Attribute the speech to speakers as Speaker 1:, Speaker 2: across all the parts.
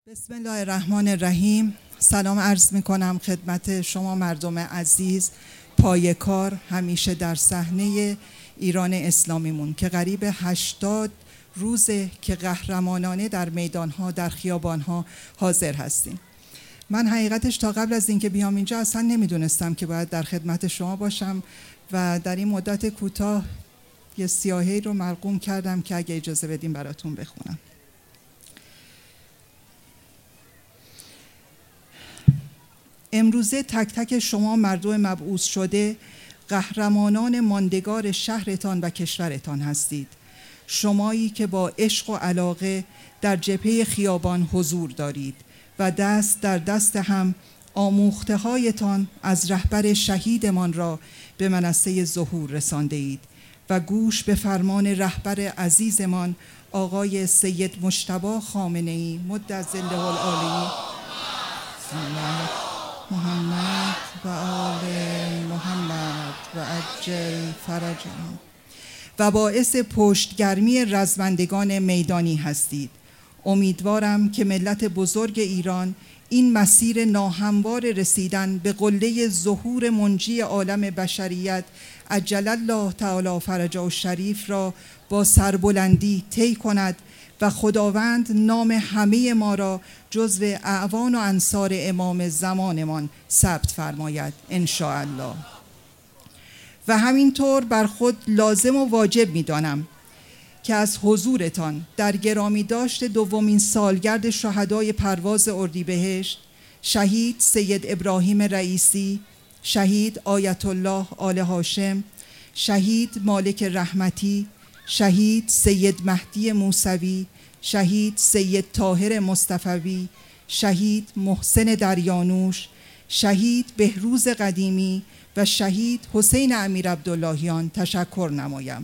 Speaker 1: بسم الله الرحمن الرحیم. سلام عرض می کنم خدمت شما مردم عزیز، پایه‌کار همیشه در صحنه ایران اسلامیمون که قریب 80 روزه که قهرمانانه در میدانها، در خیابانها حاضر هستیم. من حقیقتش تا قبل از اینکه بیام اینجا اصلا نمیدونستم که باید در خدمت شما باشم و در این مدت کوتاه یه سیاهی رو ملغوم کردم که اگه اجازه بدیم براتون بخونم. امروزه تک تک شما مردم مبعوث شده قهرمانان ماندگار شهرتان و کشورتان هستید. شمایی که با عشق و علاقه در جبهه خیابان حضور دارید و دست در دست هم آموخته هایتان از رهبر شهیدمان را به منصه ظهور رسانده اید و گوش به فرمان رهبر عزیزمان آقای سید مجتبی خامنه‌ای مد ظله العالی محمد و آل محمد و عجل فرجهم و باعث پشتگرمی رزمندگان میدانی هستید. امیدوارم که ملت بزرگ ایران این مسیر ناهموار رسیدن به قله ظهور منجی عالم بشریت عجل الله تعالی فرجه الشریف را با سربلندی طی کند و خداوند نام همه ما را جزو اعوان و انصار امام زمانمان ثبت فرماید ان شاء الله. و همینطور بر خود لازم و واجب می‌دانم که از حضورتان در گرامی داشت دومین سالگرد شهدای پرواز اردیبهشت، شهید سید ابراهیم رئیسی، شهید آیت الله آل هاشم، شهید مالک رحمتی، شهید سید مهدی موسوی، شهید سید طاهر مصطفوی، شهید محسن دریانوش، شهید بهروز قدیمی و شهید حسین امیر عبداللهیان تشکر نمایم.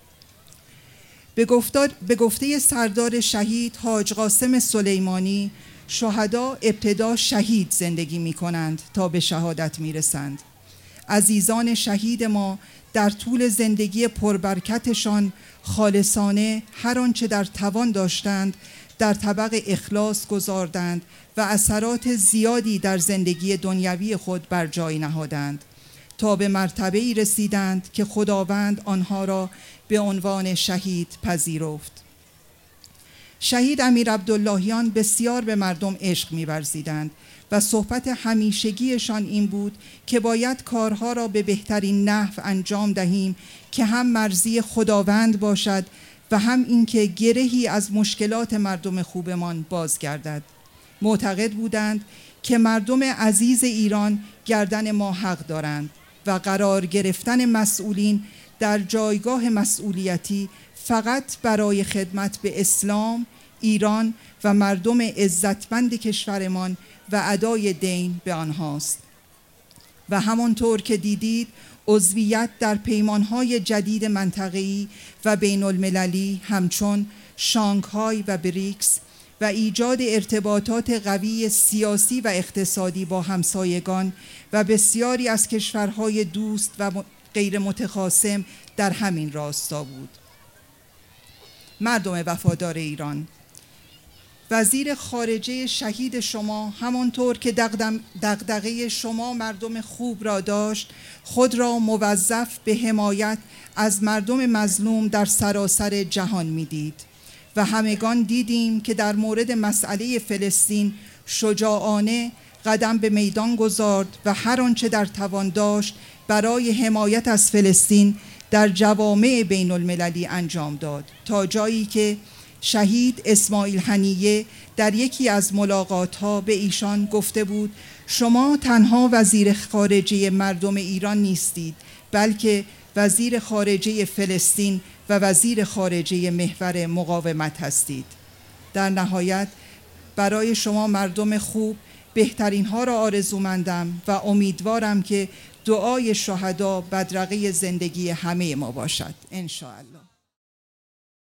Speaker 1: به گفته سردار شهید حاج قاسم سلیمانی، شهدا ابتدا شهید زندگی می کنند تا به شهادت می رسند. عزیزان شهید ما در طول زندگی پربرکتشان خالصانه هر آنچه در توان داشتند در طبق اخلاص گذاردند و اثرات زیادی در زندگی دنیوی خود بر جای نهادند تا به مرتبه‌ای رسیدند که خداوند آنها را به عنوان شهید پذیرفت. شهید امیر عبداللهیان بسیار به مردم عشق می‌ورزیدند و صحبت همیشگیشان این بود که باید کارها را به بهترین نحو انجام دهیم که هم مرضی خداوند باشد و هم اینکه گرهی از مشکلات مردم خوبمان بازگردد. معتقد بودند که مردم عزیز ایران گردن ما حق دارند و قرار گرفتن مسئولین در جایگاه مسئولیتی فقط برای خدمت به اسلام، ایران و مردم عزتمند کشورمان و ادای دین به آنهاست. و همانطور که دیدید عضویت در پیمانهای جدید منطقه‌ای و بین المللی همچون شانگهای و بریکس و ایجاد ارتباطات قوی سیاسی و اقتصادی با همسایگان و بسیاری از کشورهای دوست و غیر متخاصم در همین راستا بود. مردم وفادار ایران، وزیر خارجه شهید شما همانطور که دغدغه شما مردم خوب را داشت، خود را موظف به حمایت از مردم مظلوم در سراسر جهان می‌دید و همگان دیدیم که در مورد مسئله فلسطین شجاعانه قدم به میدان گذارد و هر آنچه در توان داشت برای حمایت از فلسطین در جوامع بین المللی انجام داد تا جایی که شهید اسماعیل هنیه در یکی از ملاقات‌ها به ایشان گفته بود شما تنها وزیر خارجه مردم ایران نیستید بلکه وزیر خارجه فلسطین و وزیر خارجه محور مقاومت هستید. در نهایت برای شما مردم خوب بهترین ها را آرزومندم و امیدوارم که دعای شهدا بدرقه زندگی همه ما باشد ان شاء الله.